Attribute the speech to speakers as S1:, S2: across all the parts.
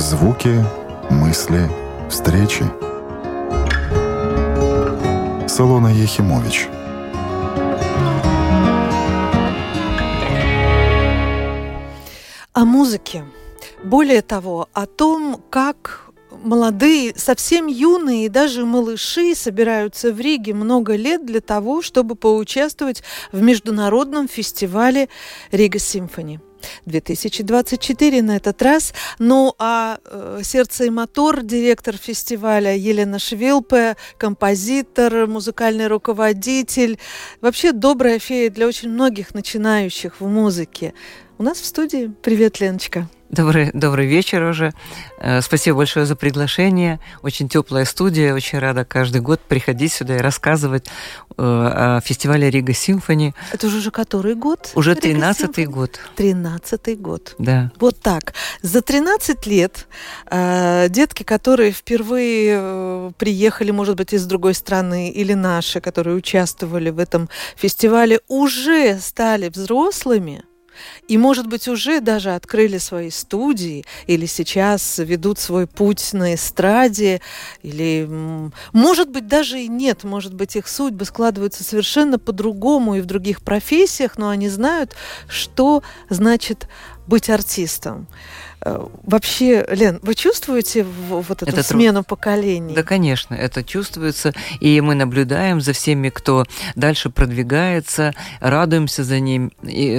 S1: Звуки, мысли, встречи. Солона Ехимович.
S2: О музыке. Более того, о том, как молодые, совсем юные и даже малыши собираются в Риге много лет для того, чтобы поучаствовать в международном фестивале Рига Симфони. 2024 на этот раз. Ну, а «Сердце и мотор», директор фестиваля Елена Швилпе, композитор, музыкальный руководитель, вообще добрая фея для очень многих начинающих в музыке. У нас в студии. Привет, Леночка.
S3: Добрый вечер уже. Спасибо большое за приглашение. Очень теплая студия. Очень рада каждый год приходить сюда и рассказывать о фестивале Рига Симфони.
S2: Это уже который год?
S3: Уже 13-й год.
S2: 13-й год.
S3: Да.
S2: Вот так. За 13 лет детки, которые впервые приехали, может быть, из другой страны, или наши, которые участвовали в этом фестивале, уже стали взрослыми. И, может быть, уже даже открыли свои студии, или сейчас ведут свой путь на эстраде, или, может быть, даже и нет, может быть, их судьбы складываются совершенно по-другому и в других профессиях, но они знают, что значит быть артистом. Вообще, Лен, вы чувствуете вот эту смену поколений?
S3: Да, конечно, это чувствуется, и мы наблюдаем за всеми, кто дальше продвигается, радуемся за них,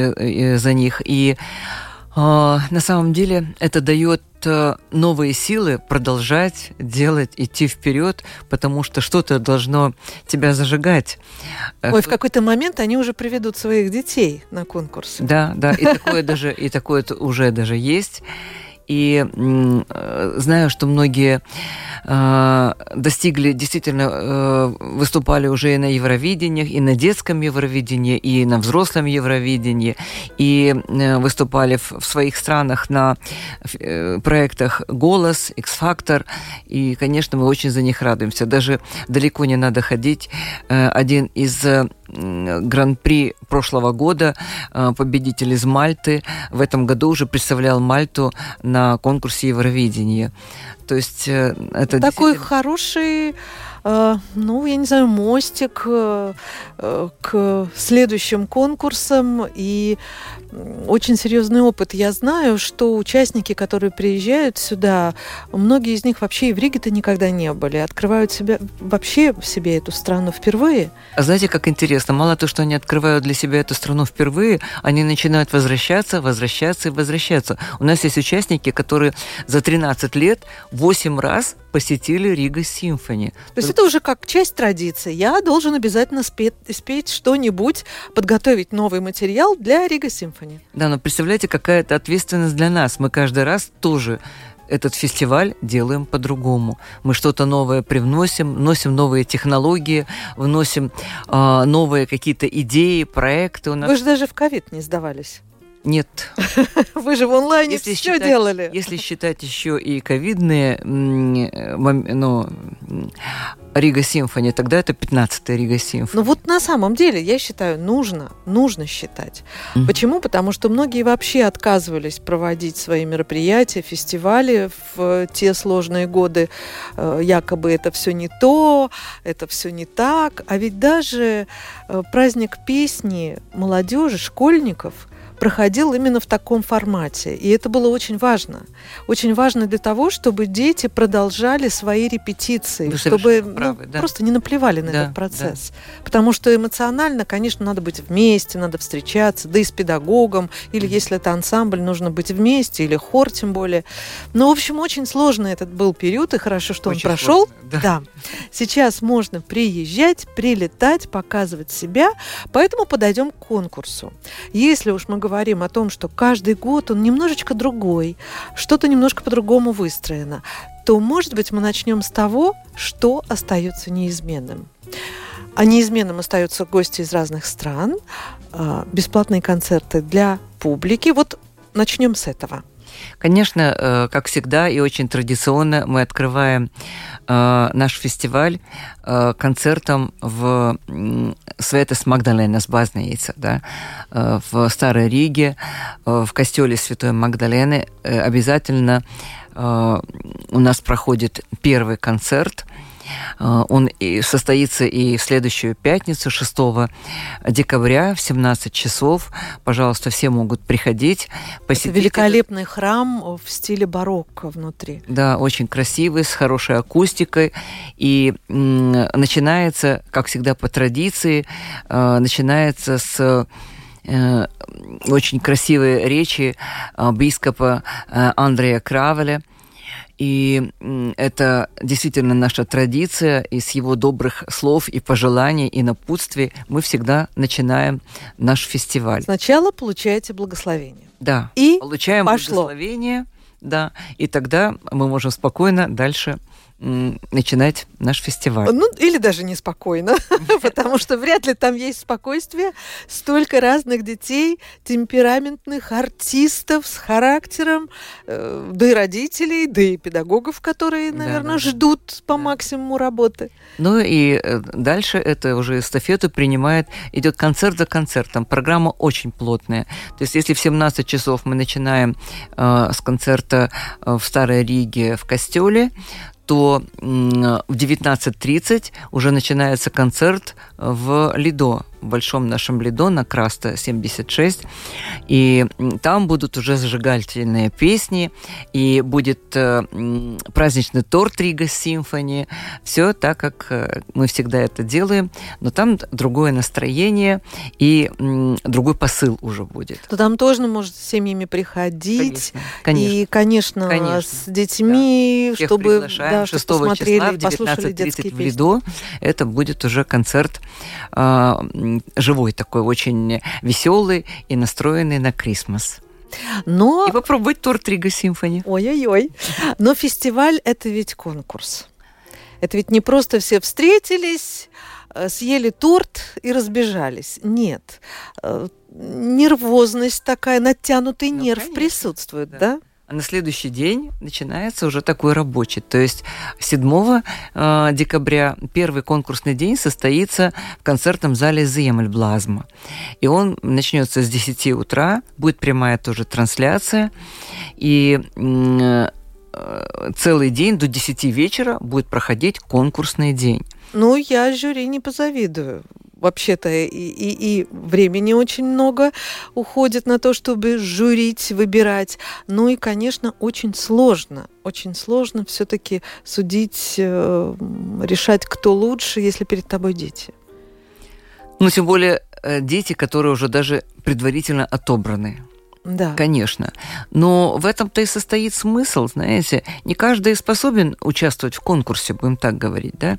S3: и на самом деле это дает новые силы продолжать делать, идти вперед, потому что что-то должно тебя зажигать.
S2: Ой, в какой-то момент они уже приведут своих детей на конкурс.
S3: Да, и такое уже даже есть. И знаю, что многие достигли, действительно выступали уже и на Евровидении, и на детском Евровидении, и на взрослом Евровидении, и выступали в своих странах на проектах «Голос», «X-Factor», и, конечно, мы очень за них радуемся. Даже далеко не надо ходить. Один из Гран-при прошлого года, победитель из Мальты, в этом году уже представлял Мальту на конкурсе Евровидения. То есть это
S2: такой хороший, я не знаю, мостик к следующим конкурсам и очень серьезный опыт. Я знаю, что участники, которые приезжают сюда, многие из них вообще и в Риге-то никогда не были, открывают вообще в себе эту страну впервые.
S3: А знаете, как интересно? Мало то, что они открывают для себя эту страну впервые, они начинают возвращаться. У нас есть участники, которые за 13 лет 8 раз посетили Рига Симфони.
S2: То есть это уже как часть традиции. Я должен обязательно спеть что-нибудь, подготовить новый материал для Рига Симфони.
S3: Да, но представляете, какая это ответственность для нас. Мы каждый раз тоже этот фестиваль делаем по-другому. Мы что-то новое привносим, вносим новые технологии, вносим новые какие-то идеи, проекты.
S2: Вы же даже в ковид не сдавались.
S3: Нет.
S2: Вы же в онлайне все делали.
S3: Если считать еще и ковидные, Рига Симфони, тогда это 15-я Рига Симфони.
S2: Ну вот на самом деле, я считаю, нужно считать. Mm-hmm. Почему? Потому что многие вообще отказывались проводить свои мероприятия, фестивали в те сложные годы. Якобы это все не то, это все не так. А ведь даже праздник песни молодежи, школьников проходил именно в таком формате. И это было очень важно. Очень важно для того, чтобы дети продолжали свои репетиции, чтобы просто не наплевали на этот процесс. Да. Потому что эмоционально, конечно, надо быть вместе, надо встречаться, да и с педагогом, или если это ансамбль, нужно быть вместе, или хор тем более. Но, в общем, очень сложный этот был период, и хорошо, что очень он прошел. Да. Сейчас можно приезжать, прилетать, показывать себя, поэтому подойдем к конкурсу. Если уж мы говорим о том, что каждый год он немножечко другой, что-то немножко по-другому выстроено, то, может быть, мы начнем с того, что остается неизменным. А неизменным остаются гости из разных стран, бесплатные концерты для публики. Вот начнем с этого.
S3: Конечно, как всегда и очень традиционно мы открываем наш фестиваль концертом в Svētās Magdalēnas baznīca, да, в Старой Риге, в костеле Святой Магдалены. Обязательно у нас проходит первый концерт. Он состоится и в следующую пятницу, 6 декабря в 17 часов. Пожалуйста, все могут приходить, посетить.
S2: Это великолепный храм в стиле барокко внутри.
S3: Да, очень красивый, с хорошей акустикой. И начинается, как всегда по традиции, начинается с очень красивой речи бископа Андрея Кравеля. И это действительно наша традиция, и с его добрых слов и пожеланий, и напутствий мы всегда начинаем наш фестиваль.
S2: Сначала получаете благословение.
S3: Да,
S2: и
S3: получаем благословение, да, и тогда мы можем спокойно дальше начинать наш фестиваль.
S2: Ну, или даже неспокойно, потому что вряд ли там есть спокойствие. Столько разных детей, темпераментных, артистов с характером, да и родителей, да и педагогов, которые, наверное, ждут по максимуму работы.
S3: Ну и дальше это уже эстафету идет концерт за концертом. Программа очень плотная. То есть если в 17 часов мы начинаем с концерта в Старой Риге в Костёле, то в 19:30 уже начинается концерт в Лидо, в большом нашем Лидо на Краста 76. И там будут уже зажигательные песни, и будет праздничный торт Рига Симфони. Все так, как мы всегда это делаем, но там другое настроение и другой посыл уже будет.
S2: То там тоже можно с семьями приходить.
S3: Конечно.
S2: И, конечно, с детьми,
S3: да.
S2: чтобы
S3: 6 числа в 19:30 в Лидо. Это будет уже концерт живой такой, очень веселый и настроенный на Крисмас. И попробовать торт Рига Симфони.
S2: Ой-ой-ой. Но фестиваль – это ведь конкурс. Это ведь не просто все встретились, съели торт и разбежались. Нет. Нервозность такая, натянутый нерв конечно, присутствует, да?
S3: А на следующий день начинается уже такой рабочий. То есть 7 декабря первый конкурсный день состоится в концертном зале «Земельблазма». И он начнется с 10 утра, будет прямая тоже трансляция. И целый день до 10 вечера будет проходить конкурсный день.
S2: Ну, я жюри не позавидую. Вообще-то и времени очень много уходит на то, чтобы жюрить, выбирать. Ну и, конечно, очень сложно все-таки судить, решать, кто лучше, если перед тобой дети.
S3: Ну, тем более дети, которые уже даже предварительно отобраны.
S2: Да.
S3: Конечно. Но в этом-то и состоит смысл, знаете. Не каждый способен участвовать в конкурсе, будем так говорить, да.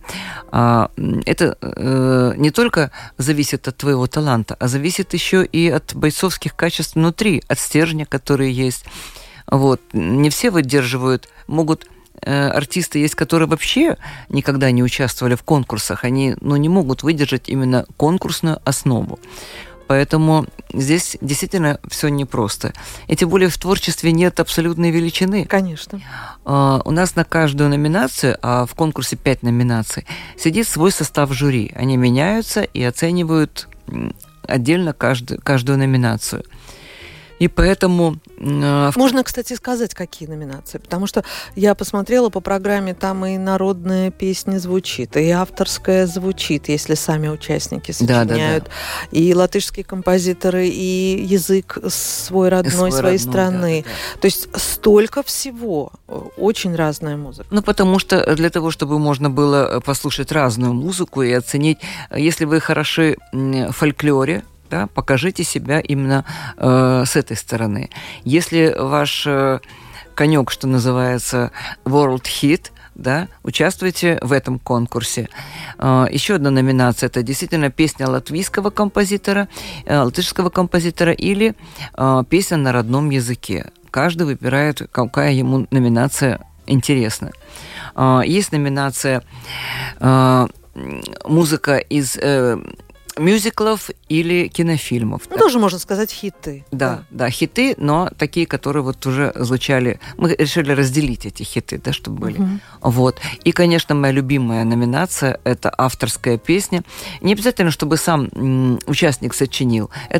S3: Это не только зависит от твоего таланта, а зависит еще и от бойцовских качеств внутри, от стержня, которые есть. Вот. Не все выдерживают, артисты есть, которые вообще никогда не участвовали в конкурсах, они не могут выдержать именно конкурсную основу. Поэтому здесь действительно все непросто. И тем более в творчестве нет абсолютной величины.
S2: Конечно.
S3: У нас на каждую номинацию, а в конкурсе 5 номинаций, сидит свой состав жюри. Они меняются и оценивают отдельно каждую номинацию. И поэтому...
S2: Можно, кстати, сказать, какие номинации, потому что я посмотрела по программе, там и народная песня звучит, и авторская звучит, если сами участники сочиняют, да. И латышские композиторы, и язык свой родной, своей страны. Да. То есть столько всего, очень разная музыка.
S3: Ну, потому что для того, чтобы можно было послушать разную музыку и оценить, если вы хороши в фольклоре, да, покажите себя именно с этой стороны. Если ваш конек, что называется, World Hit, да, участвуйте в этом конкурсе. Еще одна номинация – это действительно песня латвийского композитора, латышского композитора или песня на родном языке. Каждый выбирает, какая ему номинация интересна. Есть номинация «Музыка из мюзиклов или кинофильмов.
S2: Ну, тоже можно сказать хиты.
S3: Да, хиты, но такие, которые вот уже звучали. Мы решили разделить эти хиты, да, чтобы были. Вот. И, конечно, моя любимая номинация – это авторская песня. Не обязательно, чтобы сам участник сочинил. Это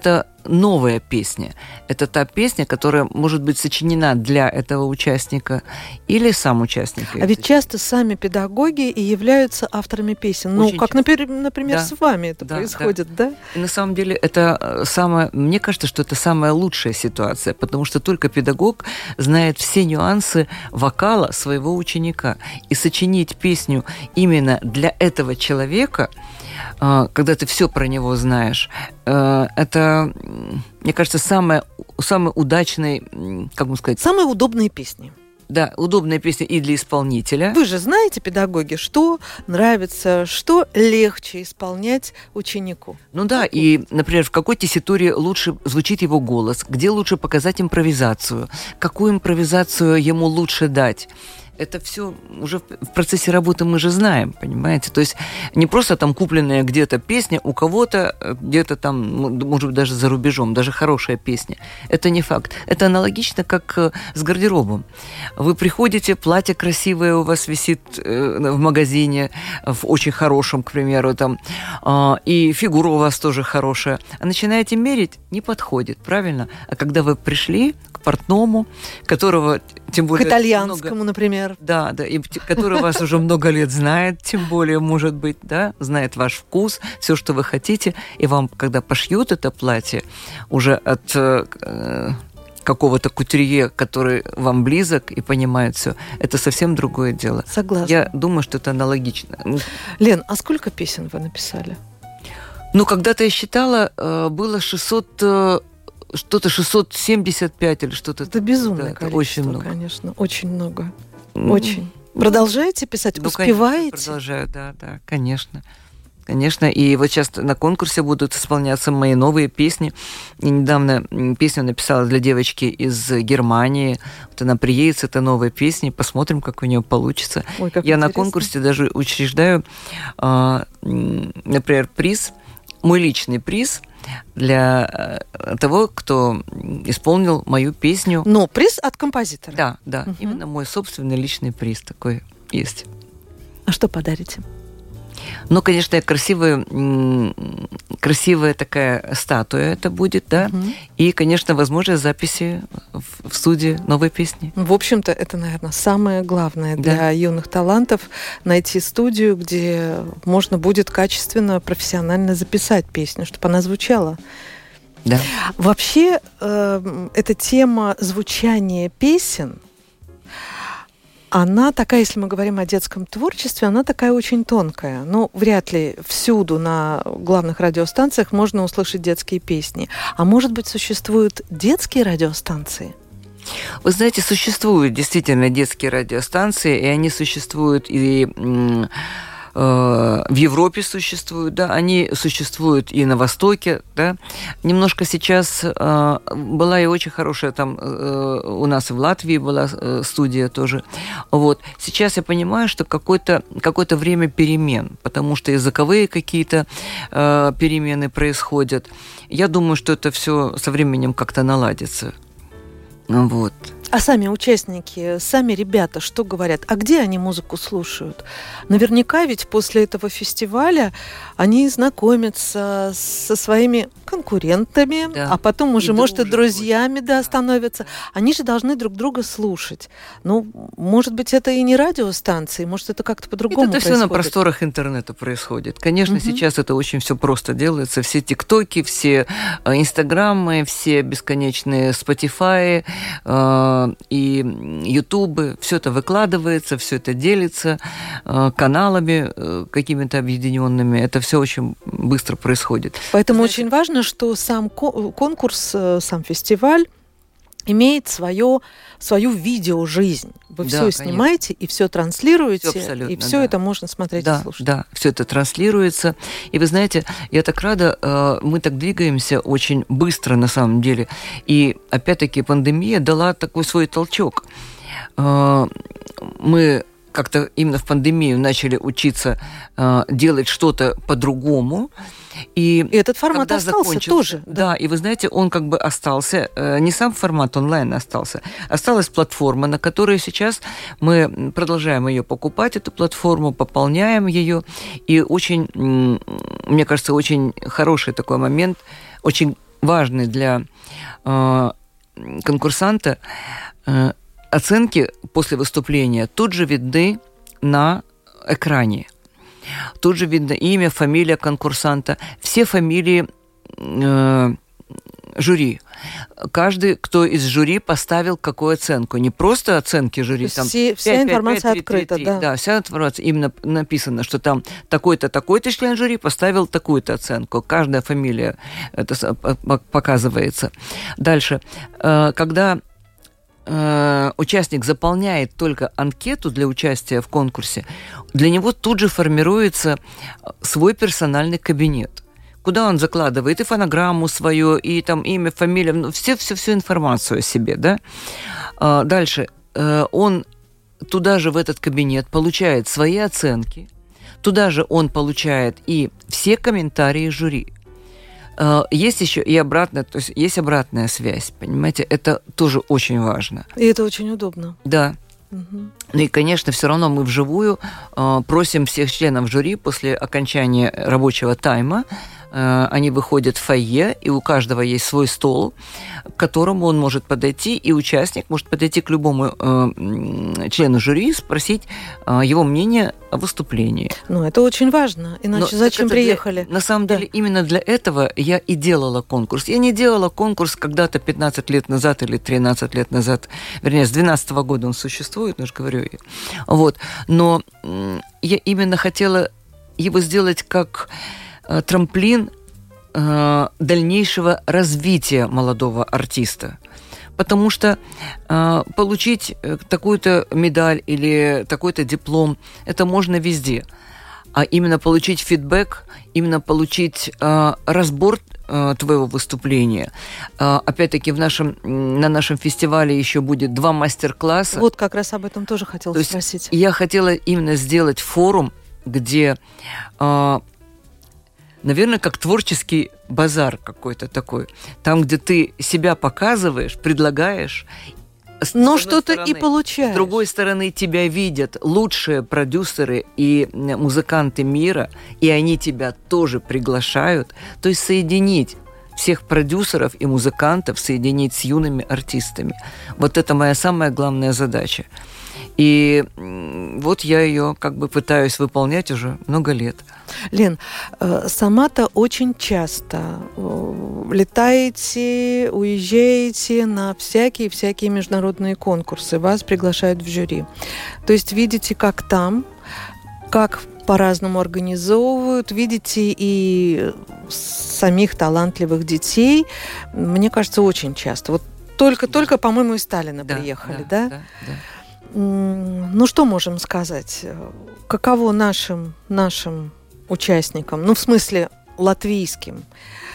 S3: новая песня. Это та песня, которая может быть сочинена для этого участника или сам участник.
S2: А ведь часто сами педагоги и являются авторами песен.
S3: Очень
S2: ну, как, например, с вами это происходит, да?
S3: И на самом деле это мне кажется, что это самая лучшая ситуация, потому что только педагог знает все нюансы вокала своего ученика. И сочинить песню именно для этого человека, когда ты все про него знаешь, это, мне кажется, самый удачный, как бы сказать...
S2: Самые удобные песни.
S3: Да, удобная песня и для исполнителя.
S2: Вы же знаете, педагоги, что нравится, что легче исполнять ученику.
S3: Ну да, и, например, в какой тесситуре лучше звучит его голос, где лучше показать импровизацию, какую импровизацию ему лучше дать. Это все уже в процессе работы мы же знаем, понимаете? То есть не просто там купленная где-то песня у кого-то, где-то там, может быть, даже за рубежом, даже хорошая песня. Это не факт. Это аналогично, как с гардеробом. Вы приходите, платье красивое у вас висит в магазине, в очень хорошем, к примеру, там, и фигура у вас тоже хорошая. А начинаете мерить, не подходит, правильно? А когда вы пришли к портному, которого, тем более...
S2: К итальянскому, например.
S3: Да, и который вас уже много лет знает, тем более, может быть, да, знает ваш вкус, все, что вы хотите, и вам, когда пошьют это платье, уже от какого-то кутюрье, который вам близок и понимает все, это совсем другое дело.
S2: Согласна.
S3: Я думаю, что это аналогично.
S2: Лен, а сколько песен вы написали?
S3: Ну, когда-то я считала, было 675 или что-то.
S2: Это безумное количество,
S3: очень много.
S2: Конечно, очень много. Очень. Продолжаете писать? Успеваете?
S3: Конечно, продолжаю, да, конечно. Конечно, и вот сейчас на конкурсе будут исполняться мои новые песни. И недавно песню написала для девочки из Германии. Вот она приедет с этой новой песней, посмотрим, как у нее получится.
S2: Ой, как
S3: я
S2: интересно.
S3: На конкурсе даже учреждаю, например, приз, мой личный приз для того, кто исполнил мою песню.
S2: Но приз от композитора.
S3: Да, угу. Именно мой собственный личный приз такой есть.
S2: А что подарите?
S3: Ну, конечно, красивая такая статуя это будет, да, и, конечно, возможность записи в студии новой песни.
S2: В общем-то, это, наверное, самое главное для юных талантов – найти студию, где можно будет качественно, профессионально записать песню, чтобы она звучала.
S3: Да.
S2: Вообще, эта тема звучания песен, она такая, если мы говорим о детском творчестве, она такая очень тонкая. Ну, вряд ли всюду на главных радиостанциях можно услышать детские песни. А может быть, существуют детские радиостанции?
S3: Вы знаете, существуют действительно детские радиостанции, и они существуют и в Европе существуют, да, они существуют и на Востоке, да. Немножко сейчас была и очень хорошая там у нас и в Латвии была студия тоже. Вот. Сейчас я понимаю, что какое-то время перемен, потому что языковые какие-то перемены происходят. Я думаю, что это все со временем как-то наладится. Вот.
S2: А сами участники, сами ребята, что говорят? А где они музыку слушают? Наверняка ведь после этого фестиваля они знакомятся со своими конкурентами, а потом уже, может, и друзьями становятся. Они же должны друг друга слушать. Ну, может быть, это и не радиостанции, может, это как-то по-другому происходит.
S3: Это все на просторах интернета происходит. Конечно, сейчас это очень все просто делается. Все ТикТоки, все Инстаграмы, все бесконечные Spotify, и Ютубы, все это выкладывается, все это делится каналами какими-то объединенными. Это все очень быстро происходит.
S2: Поэтому очень важно, что сам конкурс, сам фестиваль имеет свою видеожизнь. Вы все снимаете и все транслируете, и все это можно смотреть и слушать. Да,
S3: все это транслируется. И вы знаете, я так рада, мы так двигаемся очень быстро на самом деле. И опять-таки пандемия дала такой свой толчок. Мы как-то именно в пандемию начали учиться делать что-то по-другому. И
S2: этот формат остался тоже.
S3: Да, и вы знаете, он как бы остался, не сам формат онлайн остался, осталась платформа, на которой сейчас мы продолжаем ее покупать, эту платформу, пополняем ее. И очень, мне кажется, очень хороший такой момент, очень важный для конкурсанта, оценки после выступления тут же видны на экране. Тут же видно имя, фамилия конкурсанта, все фамилии жюри. Каждый, кто из жюри, поставил какую оценку. Не просто оценки жюри. Там
S2: вся информация 5, 5, 3, открыта, 3, 3, 3.
S3: Да, вся информация. Именно написано, что там такой-то, такой-то член жюри поставил такую-то оценку. Каждая фамилия это показывается. Дальше. Когда участник заполняет только анкету для участия в конкурсе, для него тут же формируется свой персональный кабинет, куда он закладывает и фонограмму свою, и там имя, фамилия, всю информацию о себе, да. Дальше он туда же в этот кабинет получает свои оценки, туда же он получает и все комментарии жюри. Есть еще и обратная, то есть есть обратная связь, понимаете, это тоже очень важно.
S2: И это очень удобно.
S3: Да. Ну и, конечно, все равно мы вживую просим всех членов жюри после окончания рабочего тайма, они выходят в фойе, и у каждого есть свой стол, к которому он может подойти, и участник может подойти к любому члену жюри и спросить его мнение о выступлении.
S2: Ну, это очень важно, иначе зачем приехали?
S3: На самом деле, именно для этого я и делала конкурс. Я не делала конкурс когда-то 15 лет назад или 13 лет назад, вернее, с 2012 года он существует, ну, я же говорю. Вот. Но я именно хотела его сделать как трамплин дальнейшего развития молодого артиста. Потому что получить такую-то медаль или такой-то диплом, это можно везде. А именно получить фидбэк, именно получить разбор твоего выступления. Опять-таки на нашем фестивале еще будет 2 мастер-класса.
S2: Вот как раз об этом тоже хотела спросить.
S3: Я хотела именно сделать форум, где... наверное, как творческий базар какой-то такой. Там, где ты себя показываешь, предлагаешь,
S2: но что-то и получаешь.
S3: С другой стороны, тебя видят лучшие продюсеры и музыканты мира, и они тебя тоже приглашают. То есть соединить всех продюсеров и музыкантов, соединить с юными артистами. Вот это моя самая главная задача. И вот я ее как бы пытаюсь выполнять уже много лет.
S2: Лен, сама-то очень часто летаете, уезжаете на всякие международные конкурсы, вас приглашают в жюри. То есть видите, как там, как по-разному организовывают, видите и самих талантливых детей. Мне кажется, очень часто. Вот только по-моему, из Таллина приехали, да? Да. Ну, что можем сказать? Каково нашим участникам, ну, в смысле, латвийским,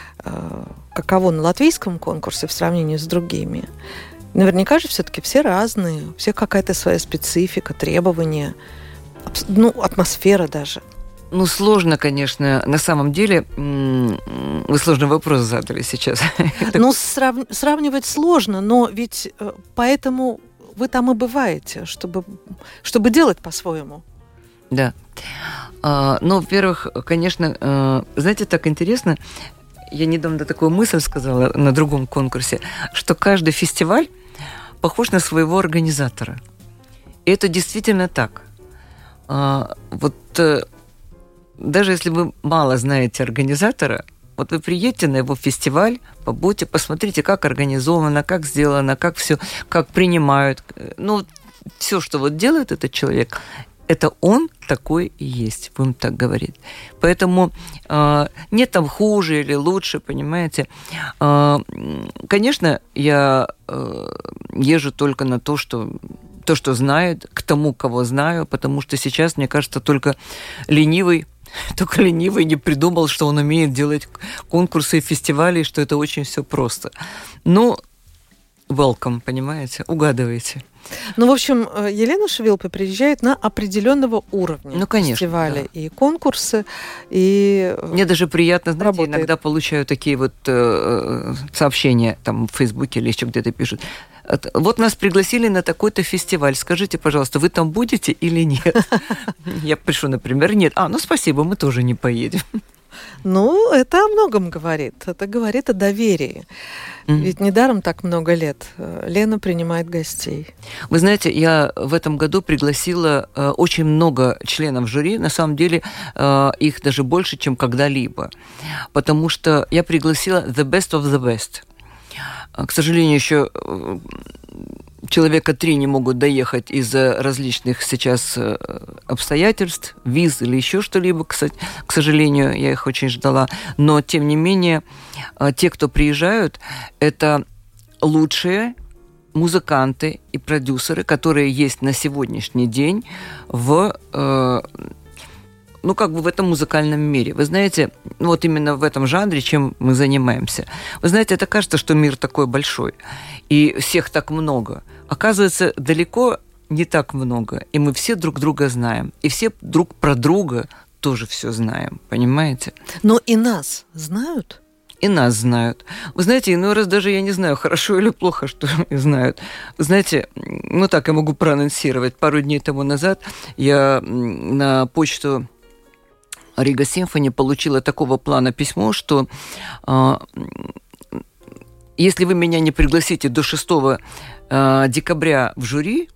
S2: каково на латвийском конкурсе в сравнении с другими? Наверняка же все-таки все разные, у всех какая-то своя специфика, требования, ну, атмосфера даже.
S3: Ну, сложно, конечно. На самом деле, вы сложный вопрос задали сейчас.
S2: Ну, сравнивать сложно, но ведь поэтому вы там и бываете, чтобы делать по-своему.
S3: Да. Ну, во-первых, конечно, знаете, так интересно, я недавно такую мысль сказала на другом конкурсе, что каждый фестиваль похож на своего организатора. И это действительно так. Вот даже если вы мало знаете организатора, вот вы приедете на его фестиваль, побудьте, посмотрите, как организовано, как сделано, как все, как принимают. Ну, все, что вот делает этот человек, это он такой и есть, будем так говорить. Поэтому нет там хуже или лучше, понимаете. Конечно, я езжу только на то, что знают, к тому, кого знаю, потому что сейчас, мне кажется, только ленивый не придумал, что он умеет делать конкурсы и фестивали, что это очень все просто. Ну, welcome, понимаете, угадываете.
S2: Ну, в общем, Елена Шевилпе приезжает на определенного уровня фестиваля, да. И конкурсы, и
S3: мне даже приятно, знаете,
S2: работает.
S3: Иногда получаю такие вот сообщения там в Фейсбуке или еще где-то пишут. Вот нас пригласили на такой-то фестиваль. Скажите, пожалуйста, вы там будете или нет? Я пишу, например, нет. Ну спасибо, мы тоже не поедем.
S2: Ну, это о многом говорит. Это говорит о доверии. Ведь недаром так много лет Лена принимает гостей.
S3: Вы знаете, я в этом году пригласила очень много членов жюри. На самом деле, их даже больше, чем когда-либо. Потому что я пригласила the best of the best. К сожалению, еще человека 3 не могут доехать из-за различных сейчас обстоятельств, виз или еще что-либо, кстати, к сожалению, я их очень ждала. Но, тем не менее, те, кто приезжают, это лучшие музыканты и продюсеры, которые есть на сегодняшний день в в этом музыкальном мире. Вы знаете, вот именно в этом жанре, чем мы занимаемся. Вы знаете, это кажется, что мир такой большой, и всех так много. Оказывается, далеко не так много, и мы все друг друга знаем, и все друг про друга тоже все знаем, понимаете?
S2: Но и нас знают?
S3: И нас знают. Вы знаете, иной раз даже я не знаю, хорошо или плохо, что знают. Вы знаете, так я могу проанонсировать. Пару дней тому назад я на почту Рига Симфони получила такого плана письмо, что если вы меня не пригласите до 6 декабря в жюри,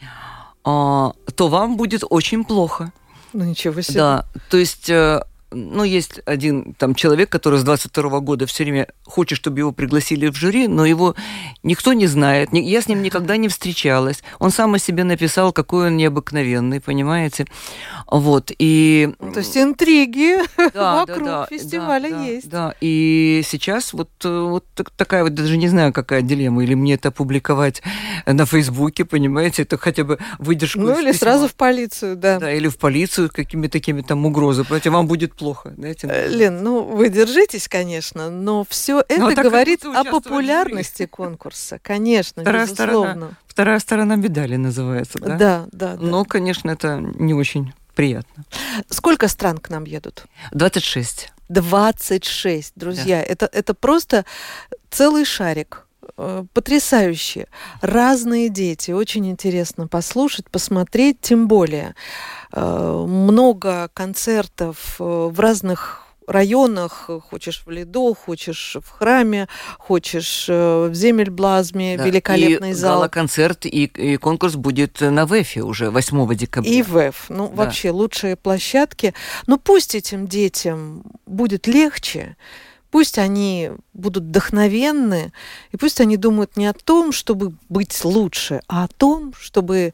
S3: то вам будет очень плохо.
S2: Ну, ничего себе.
S3: Да, то есть... есть один там человек, который с 22 года все время хочет, чтобы его пригласили в жюри, но его никто не знает. Я с ним никогда не встречалась. Он сам о себе написал, какой он необыкновенный, понимаете? Вот, и...
S2: То есть интриги вокруг фестиваля есть.
S3: Да, и сейчас вот такая вот, даже не знаю, какая дилемма. Или мне это опубликовать на Фейсбуке, понимаете? Это хотя бы выдержку.
S2: Ну, или сразу в полицию, да.
S3: Да, или в полицию какими-то такими там угрозами. Понимаете, вам будет плохо. Знаете?
S2: Лен, вы держитесь, конечно, но все это говорит о популярности конкурса. Конечно, безусловно.
S3: Вторая сторона медали называется, да?
S2: Да.
S3: Но, конечно, это не очень приятно.
S2: Сколько стран к нам едут?
S3: 26.
S2: 26, друзья. Да. Это просто целый шарик. Потрясающе. Разные дети. Очень интересно послушать, посмотреть. Тем более много концертов в разных районах. Хочешь в Лидо, хочешь в храме, хочешь в Земельблазме, да, великолепный зал. И
S3: гала-концерт, и конкурс будет на ВЭФе уже 8 декабря.
S2: И ВЭФ. Да. Вообще лучшие площадки. Но пусть этим детям будет легче. Пусть они будут вдохновенны, и пусть они думают не о том, чтобы быть лучше, а о том, чтобы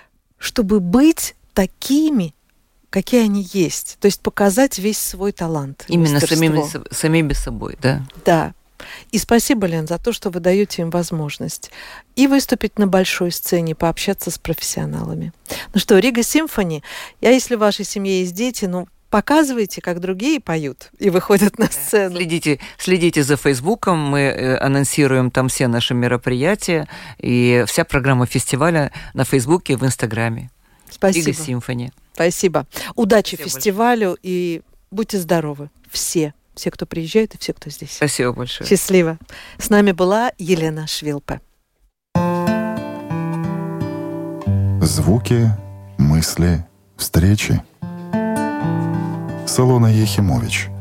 S2: быть такими, какие они есть. То есть показать весь свой талант.
S3: Именно самими собой, да?
S2: Да. И спасибо, Лен, за то, что вы даете им возможность и выступить на большой сцене, пообщаться с профессионалами. Ну что, Рига Симфони, если в вашей семье есть дети, показывайте, как другие поют и выходят на сцену.
S3: Следите за Фейсбуком, мы анонсируем там все наши мероприятия, и вся программа фестиваля на Фейсбуке и в Инстаграме.
S2: Спасибо.
S3: Рига Симфони.
S2: Спасибо. Удачи
S3: Спасибо
S2: фестивалю
S3: большое.
S2: И будьте здоровы. Все, кто приезжает и все, кто здесь.
S3: Спасибо большое.
S2: Счастливо. С нами была Елена Швилпе.
S1: Звуки, мысли, встречи. Солона Ехимович.